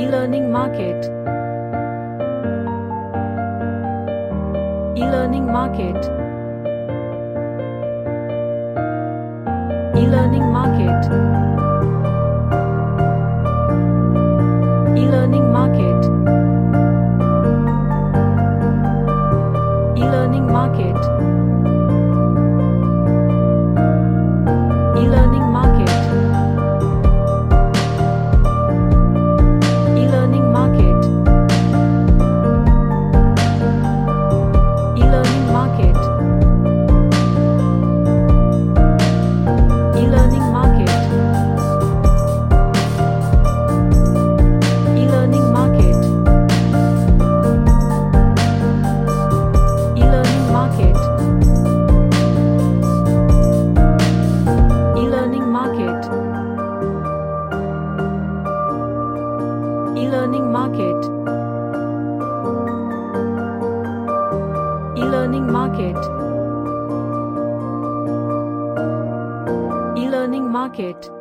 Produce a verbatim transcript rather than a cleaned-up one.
E-learning market. E-learning market. E-learning market. E-learning market. E-learning market. E-learning market. E-learning market. E-learning market. E-learning market. E-learning market. E-learning market. E-learning market. E-learning market. E-learning market. E-learning market.